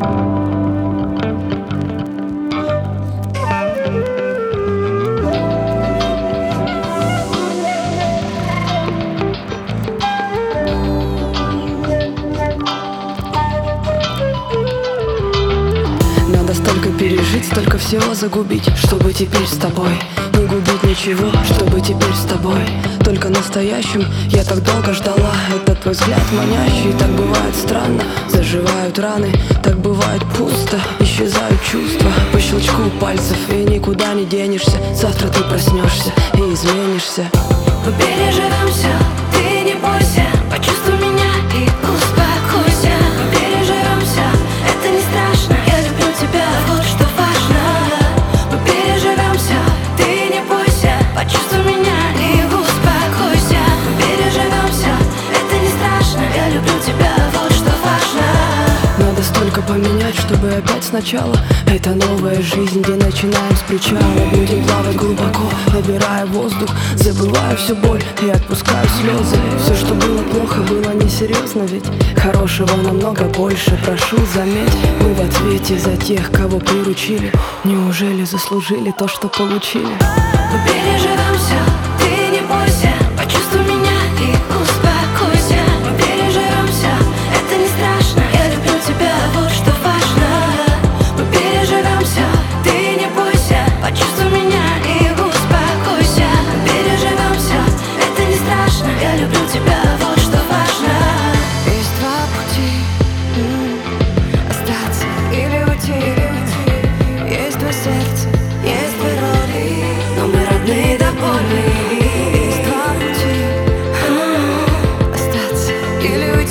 Надо столько пережить, столько всего загубить, чтобы теперь с тобой не губить ничего, чтобы теперь с тобой только настоящим. Я так долго ждала, это твой взгляд манящий. Так бывает странно, заживают раны, так бывает пусто, исчезают чувства по щелчку пальцев, и никуда не денешься. Завтра ты проснешься и изменишься. Мы переживем все, ты не бойся, почувствуй меня и успокойся. Мы переживем все, это не страшно, я люблю тебя, вот что важно. Мы переживем все, ты не бойся, почувствуй меня и успокойся. Мы переживем все, это не страшно, я люблю тебя, вот что важно. Надо столько поменять, чтобы опять сначала. Это новая жизнь, где начинаем с причала. Будем плавать глубоко, набирая воздух, забывая всю боль и отпускаю слезы. Все, что было плохо, было несерьезно, ведь хорошего намного больше. Прошу, заметь, мы в ответе за тех, кого приручили. Неужели заслужили то, что получили? Мы переживем все, ты не бойся, почувствуй меня и успокойся. Мы переживем все, это не страшно, я люблю тебя, вот что важно. Мы переживем все, ты не бойся, почувствуй меня и успокойся. Мы переживем все, это не страшно, я люблю тебя, вот что важно. Есть два пути, остаться или уйти. Есть два сердца, есть две роли, Но мы родные до боли. есть два пути, остаться или уйти.